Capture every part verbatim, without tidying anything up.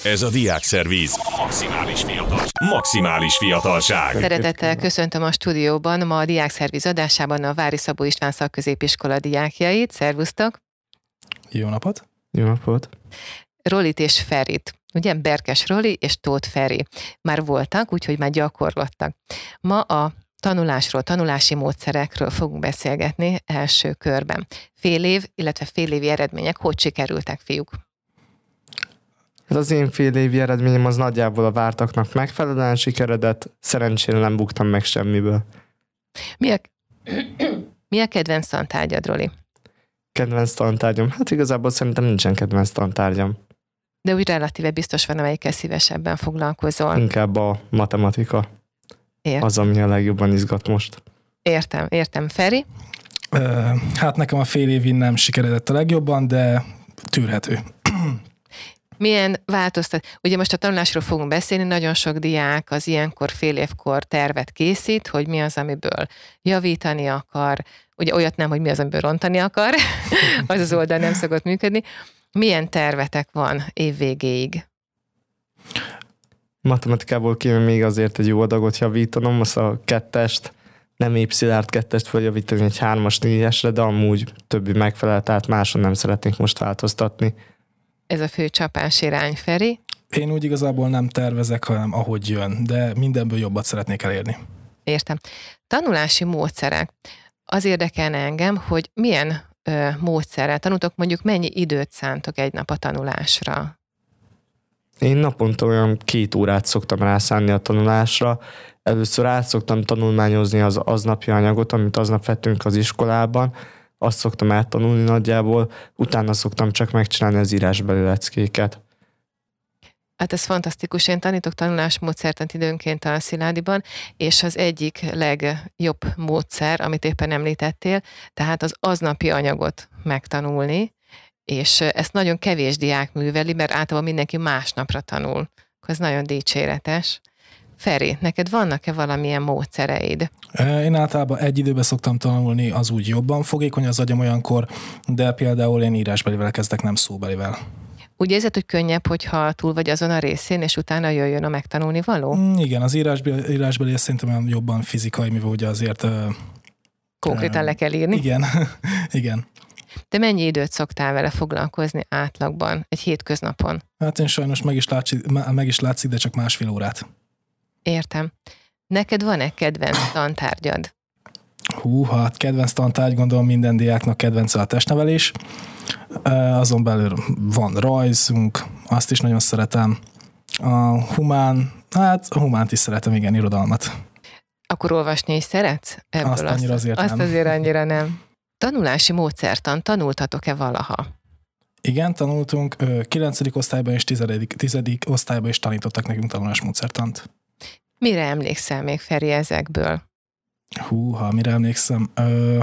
Ez a Diákszervíz. Maximális fiatal. Maximális fiatalság. Szeretettel köszöntöm a stúdióban ma a Diákszervíz adásában a Vári Szabó István Szakközépiskola diákjait. Szervusztok! Jó napot! Jó napot! Rolit és Ferit. Ugye Berkes Roli és Tóth Feri. Már voltak, úgyhogy már gyakorlottak. Ma a tanulásról, tanulási módszerekről fogunk beszélgetni első körben. Fél év, illetve fél évi eredmények hogy sikerültek, fiúk? Ez az én fél évi eredményem az nagyjából a vártaknak megfelelően sikeredett, szerencsére nem buktam meg semmiből. Mi a, Mi a kedvenc tantárgyad, Roli? Kedvenc tantárgyam? Hát igazából szerintem nincsen kedvenc tantárgyam. De úgy relatíve biztos van, amelyikkel szívesebben foglalkozol. Inkább a matematika. Értem. Az, ami a legjobban izgat most. Értem, értem. Feri? Uh, hát nekem a fél évig nem sikeredett a legjobban, de tűrhető. Milyen változtat? Ugye most a tanulásról fogunk beszélni, nagyon sok diák az ilyenkor fél évkor tervet készít, hogy mi az, amiből javítani akar, ugye olyat nem, hogy mi az, amiből rontani akar, az az oldal nem szokott működni. Milyen tervetek van év végéig? Matematikából kéne még azért egy jó adagot javítanom, azt a kettest, nem épp szilárd kettest feljavítani egy hármas, négyesre, de amúgy többi megfelel, tehát máson nem szeretnék most változtatni. Ez a fő csapás irány, Feri? Én úgy igazából nem tervezek, hanem ahogy jön, de mindenből jobbat szeretnék elérni. Értem. Tanulási módszerek. Az érdekelne engem, hogy milyen ö, módszerrel tanultok, mondjuk mennyi időt szántok egy nap a tanulásra? Én naponta olyan két órát szoktam rászánni a tanulásra. Először át szoktam tanulmányozni az aznapi anyagot, amit aznap vettünk az iskolában. Azt szoktam áttanulni nagyjából, utána szoktam csak megcsinálni az írásbeli leckéket. Hát ez fantasztikus. Én tanítok tanulásmódszertant időnként a Sziládiban, és az egyik legjobb módszer, amit éppen említettél, tehát az aznapi anyagot megtanulni, és ezt nagyon kevés diák műveli, mert általában mindenki másnapra tanul. Ez nagyon dicséretes. Feri, neked vannak-e valamilyen módszereid? Én általában egy időben szoktam tanulni, az úgy jobban fogékony az agyam olyankor, de például én írásbelivel kezdek, nem szóbelivel. Úgy érzed, hogy könnyebb, hogyha túl vagy azon a részén, és utána jöjjön a megtanulni való? Mm, igen, az írásbeli, írásbeli szerintem olyan jobban fizikai, mivel ugye azért... Uh, Konkrétan uh, le kell írni? Igen, igen. Te mennyi időt szoktál vele foglalkozni átlagban, egy hétköznapon? Hát én sajnos meg is, látszik, meg is látszik, de csak másfél órát. Értem. Neked van-e kedvenc tantárgyad? Hú, hát kedvenc tantárgy, gondolom minden diáknak kedvence a testnevelés. Azon belül van rajzunk, azt is nagyon szeretem. A humán, hát a humánt is szeretem, igen, irodalmat. Akkor olvasni is szeretsz? Ebből azt annyira azt, azért azt nem. azért annyira nem. Tanulási módszertan tanultatok-e valaha? Igen, tanultunk. kilencedik osztályban és tizedik osztályban is tanítottak nekünk tanulásmódszertant. Mire emlékszel még, Feri, ezekből? Húha, mire emlékszem? Ö,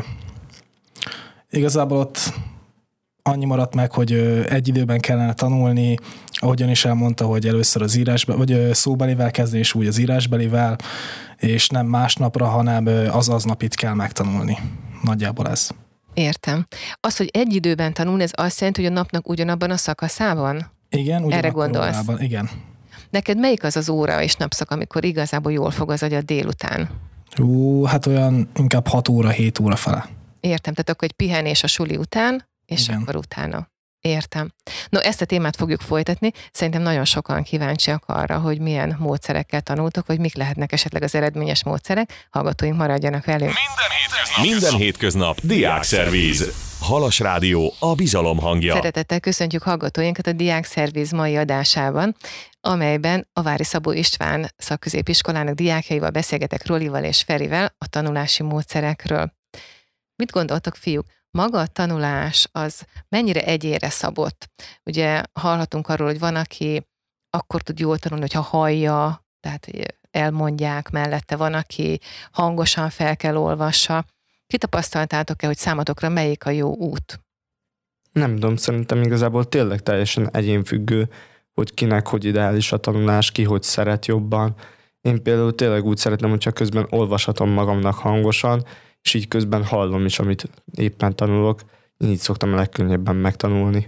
igazából ott annyi maradt meg, hogy egy időben kellene tanulni, ahogyan is elmondta, hogy először az írásbeli, vagy szóbelivel kezdeni, és úgy az írásbelivel, és nem másnapra, hanem az aznapit kell megtanulni. Nagyjából ez. Értem. Az, hogy egy időben tanulni, ez azt jelenti, hogy a napnak ugyanabban a szakaszában? Igen, erre gondolsz? Órában, igen. Neked melyik az az óra és napszak, amikor igazából jól fog az agyad délután? Ú, hát olyan inkább hat óra, hét óra fele. Értem, tehát akkor egy pihenés a suli után, és igen. Akkor utána. Értem. No, ezt a témát fogjuk folytatni. Szerintem nagyon sokan kíváncsiak arra, hogy milyen módszerekkel tanultok, vagy mik lehetnek esetleg az eredményes módszerek. Hallgatóink, maradjanak velünk. Minden hétköznap, Minden hétköznap Diákszervíz. Halas Rádió, a bizalom hangja. Szeretettel köszöntjük hallgatóinkat a Diákszervíz mai adásában, amelyben a Vári Szabó István Szakközépiskolának diákjaival beszélgetek, Rolival és Ferivel a tanulási módszerekről. Mit gondoltok, fiúk? Maga a tanulás az mennyire egyénre szabott? Ugye hallhatunk arról, hogy van, aki akkor tud jól tanulni, hogyha hallja, tehát hogy elmondják mellette, van, aki hangosan fel kell olvassa. Ki tapasztaltátok-e, hogy számotokra melyik a jó út? Nem tudom, szerintem igazából tényleg teljesen egyénfüggő, hogy kinek hogy ideális a tanulás, ki hogy szeret jobban. Én például tényleg úgy szeretem, hogyha közben olvashatom magamnak hangosan, és így közben hallom is, amit éppen tanulok. Én így szoktam a legkönnyebben megtanulni.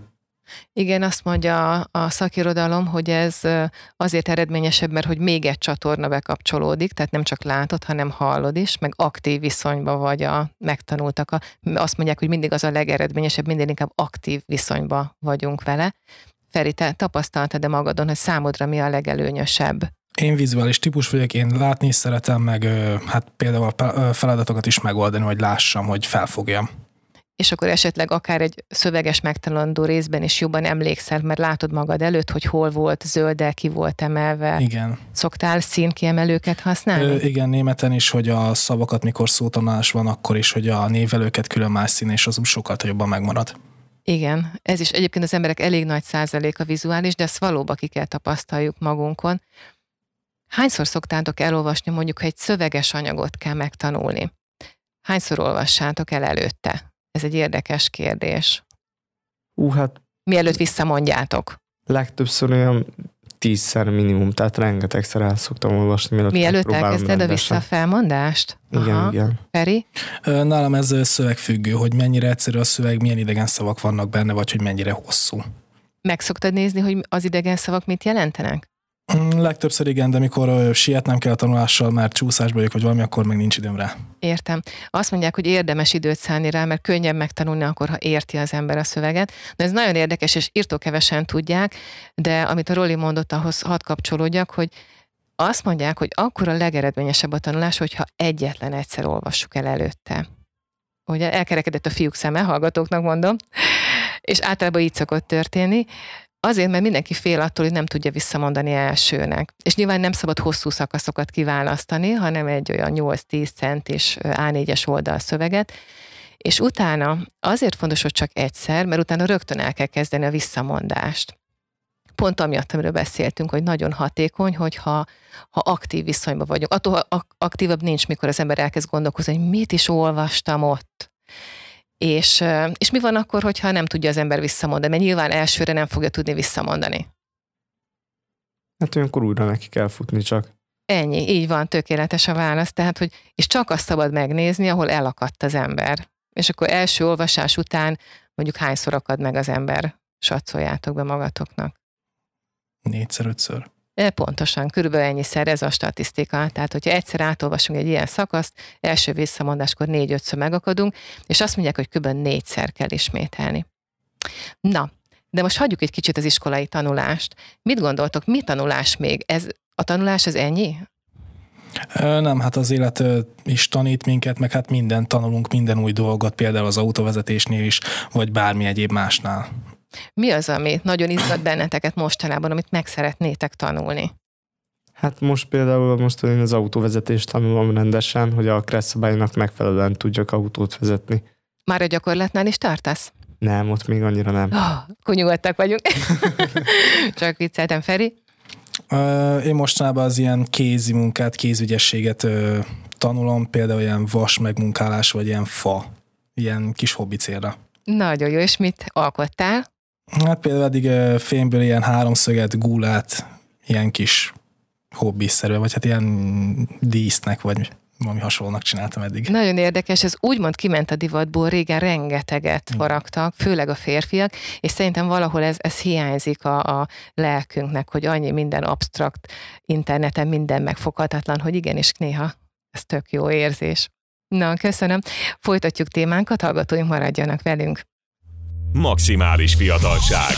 Igen, azt mondja a szakirodalom, hogy ez azért eredményesebb, mert hogy még egy csatorna bekapcsolódik, tehát nem csak látod, hanem hallod is, meg aktív viszonyban vagy a megtanultak. A, azt mondják, hogy mindig az a legeredményesebb, minden inkább aktív viszonyban vagyunk vele. Feri, te tapasztaltad-e magadon, hogy számodra mi a legelőnyösebb? Én vizuális típus vagyok, én látni is szeretem, meg hát például a feladatokat is megoldani, hogy lássam, hogy felfogjam. És akkor esetleg akár egy szöveges megtanulandó részben is jobban emlékszel, mert látod magad előtt, hogy hol volt zölddel, ki volt emelve. Igen. Szoktál színkiemelőket használni? Ö, igen, németen is, hogy a szavakat, mikor szótanulás van, akkor is, hogy a névelőket külön más szín, és az úgy sokkal jobban megmarad. Igen, ez is egyébként az emberek elég nagy százaléka vizuális, de ezt valóban ki kell tapasztaljuk magunkon. Hányszor szoktátok elolvasni, mondjuk, ha egy szöveges anyagot kell megtanulni? Hányszor olvassátok el előtte? Ez egy érdekes kérdés. Ú, hát... Mielőtt visszamondjátok? Legtöbbször olyan tízszer minimum, tehát rengetegszer el szoktam olvasni. Mielőtt, Mielőtt elkezdted a visszafelmondást? Igen, Aha. igen. Feri? Nálam ez szövegfüggő, hogy mennyire egyszerű a szöveg, milyen idegen szavak vannak benne, vagy hogy mennyire hosszú. Meg szoktad nézni, hogy az idegen szavak mit jelentenek? Legtöbbször igen, de mikor sietnem kell a tanulással, mert csúszásba vagyok, vagy valami, akkor meg nincs időm rá. Értem. Azt mondják, hogy érdemes időt szállni rá, mert könnyebb megtanulni akkor, ha érti az ember a szöveget. De ez nagyon érdekes, és írtó kevesen tudják, de amit a Roli mondott, ahhoz hadd kapcsolódjak, hogy azt mondják, hogy akkor a legeredményesebb a tanulás, hogyha egyetlen egyszer olvassuk el előtte. Ugye elkerekedett a fiúk szeme, hallgatóknak mondom, és általában így szokott történni. Azért, mert mindenki fél attól, hogy nem tudja visszamondani elsőnek. És nyilván nem szabad hosszú szakaszokat kiválasztani, hanem egy olyan nyolc-tíz centis á négyes oldal szöveget, és utána azért fontos, hogy csak egyszer, mert utána rögtön el kell kezdeni a visszamondást. Pont amiatt, amiről beszéltünk, hogy nagyon hatékony, hogyha ha aktív viszonyban vagyunk. Attól aktívabb nincs, mikor az ember elkezd gondolkozni, hogy mit is olvastam ott. És, és mi van akkor, hogyha nem tudja az ember visszamondani? Mert nyilván elsőre nem fogja tudni visszamondani. Hát olyankor újra neki kell futni csak. Ennyi, így van, tökéletes a válasz. Tehát, hogy, és csak azt szabad megnézni, ahol elakadt az ember. És akkor első olvasás után mondjuk hányszor akad meg az ember? Satszoljátok be magatoknak. Négyszer, ötször. Pontosan, körülbelül ennyiszer ez a statisztika. Tehát, hogyha egyszer átolvasunk egy ilyen szakaszt, első visszamondáskor négy-ötször megakadunk, és azt mondják, hogy kb. négyszer kell ismételni. Na, de most hagyjuk egy kicsit az iskolai tanulást. Mit gondoltok, mi tanulás még? Ez, a tanulás az ennyi? Nem, hát az élet is tanít minket, meg hát minden tanulunk, minden új dolgot, például az autóvezetésnél is, vagy bármi egyéb másnál. Mi az, ami nagyon izgat benneteket mostanában, amit meg szeretnétek tanulni? Hát most például most én az autóvezetést tanulom rendesen, hogy a kressz szabálynak megfelelően tudjak autót vezetni. Már a gyakorlatnál is tartasz? Nem, ott még annyira nem. Oh, akkor nyugodtak vagyunk. Csak vicceltem, Feri. Én mostanában az ilyen kézi munkát, kézügyességet tanulom, például ilyen vas megmunkálás, vagy ilyen fa, ilyen kis hobbi célra. Nagyon jó, és mit alkottál? Hát például eddig fémből ilyen háromszöget, gúlát, ilyen kis hobbiszerű, vagy hát ilyen dísznek, vagy valami hasonlónak csináltam eddig. Nagyon érdekes, ez úgymond kiment a divatból, régen rengeteget faragtak, főleg a férfiak, és szerintem valahol ez, ez hiányzik a, a lelkünknek, hogy annyi minden absztrakt, interneten minden megfoghatatlan, hogy igenis néha ez tök jó érzés. Na, köszönöm. Folytatjuk témánkat, hallgatóink maradjanak velünk. Maximális fiatalság.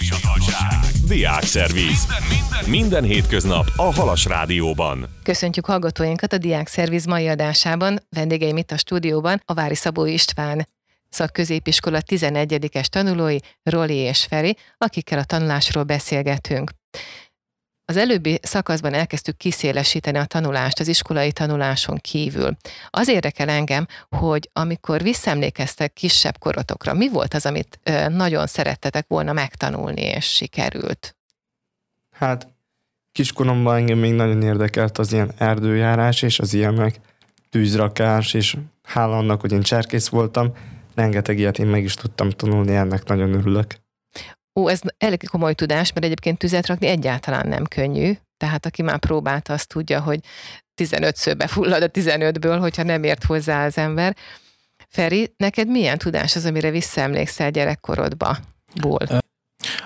Diákszerviz. Minden hétköznap a Halas Rádióban. Köszöntjük hallgatóinkat a Diákszerviz mai adásában. Vendégeim itt a stúdióban a Vári Szabó István szakközépiskola tizenegyedikes tanulói, Roli és Feri, akikkel a tanulásról beszélgetünk. Az előbbi szakaszban elkezdtük kiszélesíteni a tanulást az iskolai tanuláson kívül. Az érdekel engem, hogy amikor visszaemlékeztek kisebb korotokra, mi volt az, amit nagyon szerettetek volna megtanulni, és sikerült? Hát kiskoromban engem még nagyon érdekelt az ilyen erdőjárás, és az ilyenek tűzrakás, és hála annak, hogy én cserkész voltam, rengeteg ilyet én meg is tudtam tanulni, ennek nagyon örülök. Ó, ez elég komoly tudás, mert egyébként tüzet rakni egyáltalán nem könnyű. Tehát aki már próbálta, azt tudja, hogy tizenötször befullad a tizenötből, hogyha nem ért hozzá az ember. Feri, neked milyen tudás az, amire visszaemlékszel gyerekkorodba? Ból?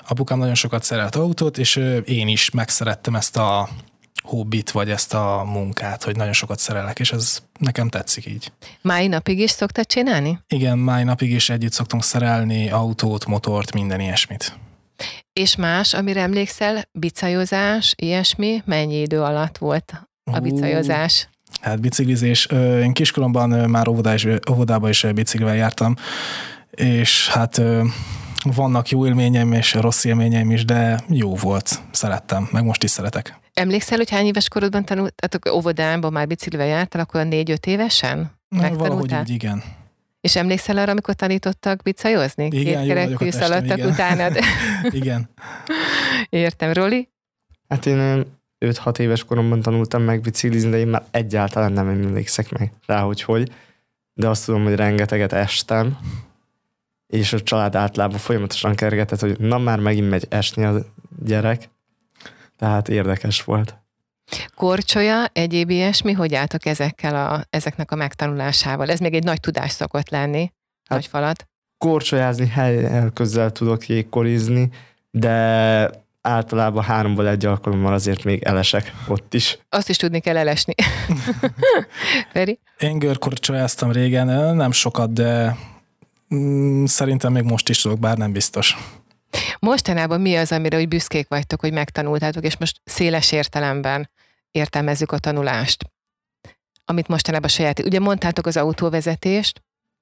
Apukám nagyon sokat szerelt autót, és én is megszerettem ezt a hobbit, vagy ezt a munkát, hogy nagyon sokat szerelek, és ez nekem tetszik így. Mai napig is szoktad csinálni? Igen, mai napig is együtt szoktunk szerelni autót, motort, minden ilyesmit. És más, amire emlékszel, bicajozás, ilyesmi, mennyi idő alatt volt a bicajozás? Hát biciklizés. Én kiskoromban már óvodába is biciklivel jártam, és hát vannak jó élményeim és rossz élményeim is, de jó volt, szerettem, meg most is szeretek. Emlékszel, hogy hány éves korodban tanultatok, óvodában már biciklivel jártál, akkor négy-öt évesen? Valahogy úgy, igen. És emlékszel arra, amikor tanítottak bicajozni? Igen, Két kerekű szaladtak igen. Utánad? Igen. Értem, Roli? Hát én öt-hat éves koromban tanultam meg biciklizni, de én már egyáltalán nem emlékszek meg rá, hogy hogy. De azt tudom, hogy rengeteget estem, és a család általában folyamatosan kergetett, hogy na már megint megy esni a gyerek. Tehát érdekes volt. Korcsolya, egyéb ilyesmi, hogy álltok ezekkel a, ezeknek a megtanulásával? Ez még egy nagy tudás szokott lenni, hát, nagy falat. Korcsolyázni helyel közel tudok jégkorizni, de általában háromból egy alkalommal azért még elesek ott is. Azt is tudni kell elesni. Feri? Én görkorcsolyáztam régen, nem sokat, de mm, szerintem még most is tudok, bár nem biztos. Mostanában mi az, amire úgy büszkék vagytok, hogy megtanultátok, és most széles értelemben értelmezzük a tanulást, amit mostanában saját... Ugye mondtátok az autóvezetést?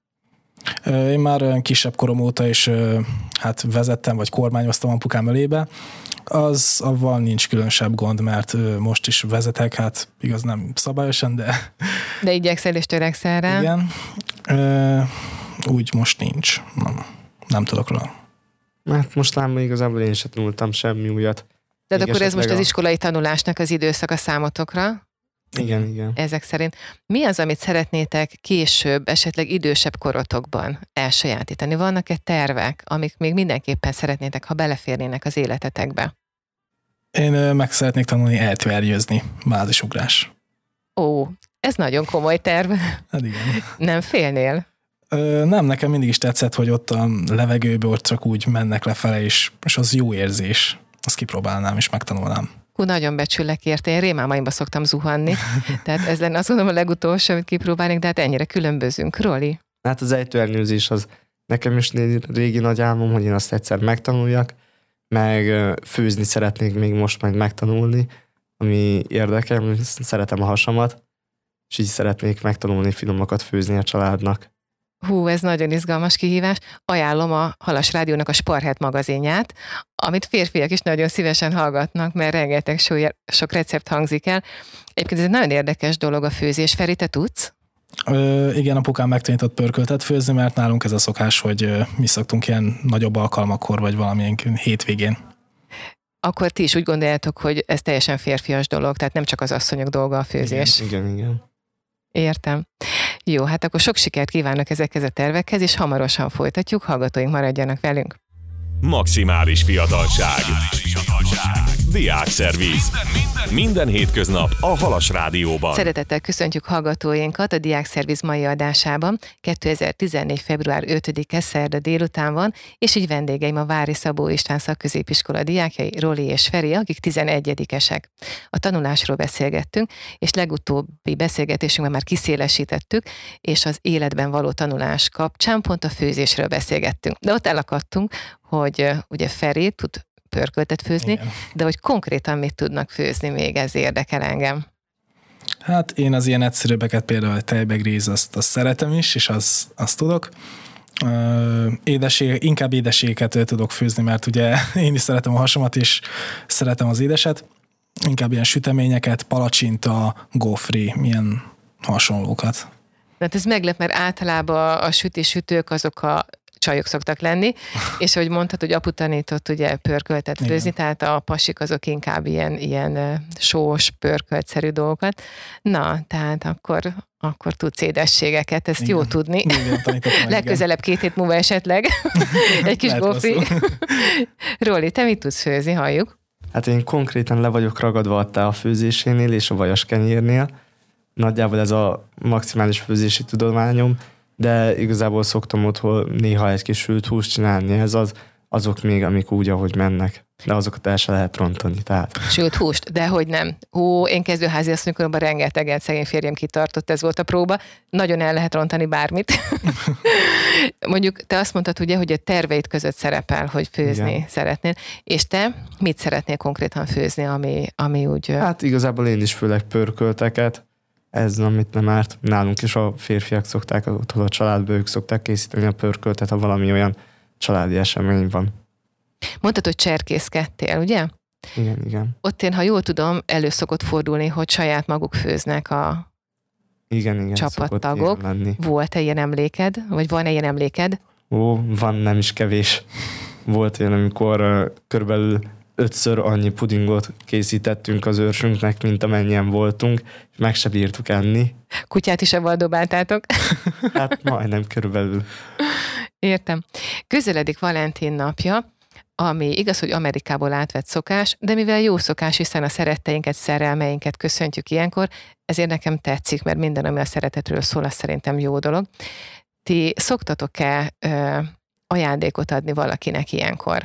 Én már kisebb korom óta is hát vezettem, vagy kormányoztam apukám elébe. Az avval nincs különösebb gond, mert most is vezetek, hát igaz nem szabályosan, de... De igyekszel és törekszel rá? Igen. Úgy most nincs. Nem, nem tudok róla. Hát most lámban igazából én sem tanultam semmi újat. Tehát akkor ez most a... az iskolai tanulásnak az időszaka számotokra? Igen, igen. Ezek szerint. Mi az, amit szeretnétek később, esetleg idősebb korotokban elsajátítani? Vannak-e tervek, amik még mindenképpen szeretnétek, ha beleférnének az életetekbe? Én meg szeretnék tanulni eltverjőzni, bázisugrás. Ó, ez nagyon komoly terv. Hát igen. Nem félnél? Ö, nem, nekem mindig is tetszett, hogy ott a levegőbe ott csak úgy mennek lefele, és, és az jó érzés. Azt kipróbálnám és megtanulnám. Hú, nagyon becsüllek érte, én rémálmaimba szoktam zuhanni, tehát ez lenne azt mondom a legutolsó, amit kipróbálnék, de hát ennyire különbözünk. Roli? Hát az ejtőernyőzés az nekem is régi nagy álmom, hogy én azt egyszer megtanuljak, meg főzni szeretnék még most meg megtanulni, ami érdekel, szeretem a hasamat, és így szeretnék megtanulni finomokat főzni a családnak. Hú, ez nagyon izgalmas kihívás. Ajánlom a Halas Rádiónak a Sparhet magazinját, amit férfiak is nagyon szívesen hallgatnak, mert rengeteg sok recept hangzik el. Egyébként ez egy nagyon érdekes dolog a főzés. Feri, te tudsz? Ö, igen, apukám megtanított pörköltet főzni, mert nálunk ez a szokás, hogy mi szoktunk ilyen nagyobb alkalmakkor, vagy valamilyen hétvégén. Akkor ti is úgy gondoljátok, hogy ez teljesen férfias dolog, tehát nem csak az asszonyok dolga a főzés. Igen, igen. igen. Értem. Jó, hát akkor sok sikert kívánok ezekhez a tervekhez, és hamarosan folytatjuk, hallgatóink maradjanak velünk. Maximális fiatalság. Diákszerviz. Minden hétköznap a Halas Rádióban. Szeretettel köszöntjük hallgatóinkat a Diákszerviz mai adásában. kétezer-tizennégy. február ötödike szerda délután van, és így vendégeim a Vári Szabó István Szakközépiskola diákjai, Roli és Feri, akik tizenegyedikesek. A tanulásról beszélgettünk, és legutóbbi beszélgetésünkben már kiszélesítettük, és az életben való tanulás kapcsán pont a főzésről beszélgettünk. De ott elakadtunk, hogy ugye Feri tud pörköltet főzni, igen. De hogy konkrétan mit tudnak főzni még, ez érdekel engem. Hát én az ilyen egyszerűbbeket, például a tejbegríz, azt, azt szeretem is, és az, azt tudok. Édeség, inkább édeségeket tudok főzni, mert ugye én is szeretem a hasamat, és szeretem az édeset. Inkább ilyen süteményeket, palacsinta, gofri, milyen hasonlókat. Tehát ez meglep, mert általában a sütés-sütők azok a csajok szoktak lenni, és ahogy mondtad, hogy apu tanított ugye pörköltet főzni, igen. Tehát a pasik azok inkább ilyen, ilyen sós, pörköltszerű dolgokat. Na, tehát akkor, akkor tudsz édességeket, ezt igen. Jó tudni. Igen, legközelebb két hét múlva esetleg. Egy kis gofri. Roli, te mit tudsz főzni, halljuk? Hát én konkrétan le vagyok ragadva a tea főzésénél és a vajas kenyérnél. Nagyjából ez a maximális főzési tudományom, de igazából szoktam otthon néha egy kis sült húst csinálni. Ez az azok még, amik úgy, ahogy mennek. De azokat el se lehet rontani, tehát. Sőt, húst, de hogy nem. Hú, én kezdőházi asszonykoromban rengeteget szegény férjem kitartott, ez volt a próba. Nagyon el lehet rontani bármit. Mondjuk te azt mondtad ugye, hogy a terveid között szerepel, hogy főzni Igen. szeretnél. És te mit szeretnél konkrétan főzni, ami, ami úgy... Hát igazából én is főleg pörkölteket. Ez, amit nem árt. Nálunk is a férfiak szokták, otthon a családban ők szokták készíteni a pörköltet, ha valami olyan családi esemény van. Mondtad, hogy cserkészkedtél, ugye? Igen, igen. Ott én, ha jól tudom, elő szokott fordulni, hogy saját maguk főznek a igen, igen, csapattagok. Volt-e ilyen emléked? Vagy van-e ilyen emléked? Ó, van, nem is kevés. Volt olyan, amikor uh, körülbelül ötször annyi pudingot készítettünk az őrsünknek, mint amennyien voltunk, és meg se bírtuk enni. Kutyát is avval dobáltátok? Hát majdnem körülbelül. Értem. Közeledik Valentin napja, ami igaz, hogy Amerikából átvett szokás, de mivel jó szokás, hiszen a szeretteinket, szerelmeinket köszöntjük ilyenkor, ezért nekem tetszik, mert minden, ami a szeretetről szól, az szerintem jó dolog. Ti szoktatok-e ö, ajándékot adni valakinek ilyenkor?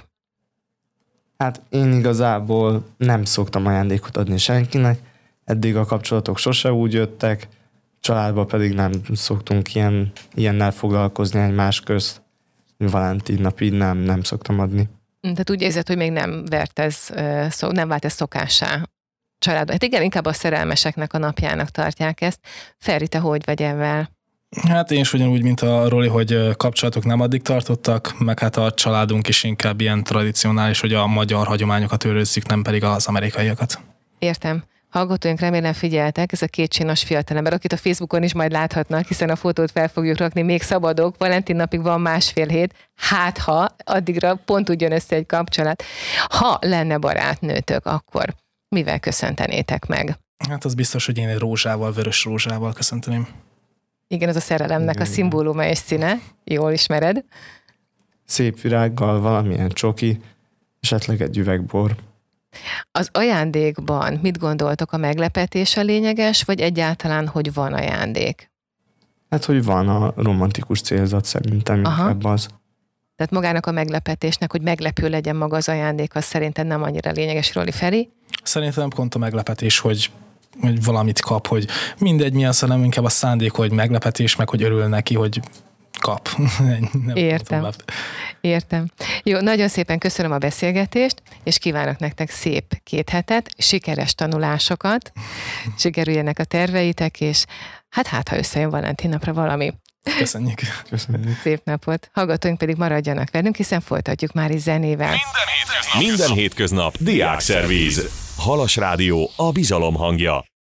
Hát én igazából nem szoktam ajándékot adni senkinek, eddig a kapcsolatok sose úgy jöttek, családban pedig nem szoktunk ilyen, ilyennel foglalkozni egymás közt. Valentin napig nem, nem szoktam adni. Tehát úgy érzed, hogy még nem vert ez, szó, nem vált ez szokássá családban. Hát igen, inkább a szerelmeseknek a napjának tartják ezt. Feri, te hogy vagy ezzel? Hát én is ugyanúgy, mint a Roli, hogy kapcsolatok nem addig tartottak, meg hát a családunk is inkább ilyen tradicionális, hogy a magyar hagyományokat őrözzük, nem pedig az amerikaiakat. Értem. Hallgatóink, remélem figyeltek, ez a két csinos fiatalember, akit a Facebookon is majd láthatnak, hiszen a fotót fel fogjuk rakni, még szabadok, Valentin napig van másfél hét, hát ha addigra pont úgy jön össze egy kapcsolat. Ha lenne barátnőtök, akkor mivel köszöntenétek meg? Hát az biztos, hogy én egy rózsával, vörös rózsával köszönteném. Igen, az a szerelemnek igen, a szimbóluma és színe, jól ismered. Szép virággal, valamilyen csoki, esetleg egy üvegbor. Az ajándékban mit gondoltok, a meglepetés a lényeges, vagy egyáltalán, hogy van ajándék? Hát, hogy van a romantikus célzat szerintem inkább az. Tehát magának a meglepetésnek, hogy meglepő legyen maga az ajándék, az szerintem nem annyira lényeges. Roli, Feri? Szerintem pont a meglepetés, hogy, hogy valamit kap, hogy mindegy mi az, hanem inkább a szándék, hogy meglepetés, meg hogy örül neki, hogy kap. Nem Értem. Értem. Jó, nagyon szépen köszönöm a beszélgetést, és kívánok nektek szép két hetet, sikeres tanulásokat, sikerüljenek a terveitek, és hát hát, ha összejön Valentin napra valami. Köszönjük. Köszönjük. Szép napot. Hallgatóink pedig maradjanak velünk, hiszen folytatjuk már is zenével. Minden hétköznap, Minden hétköznap Diákszervíz. Halas Rádió, a bizalom hangja.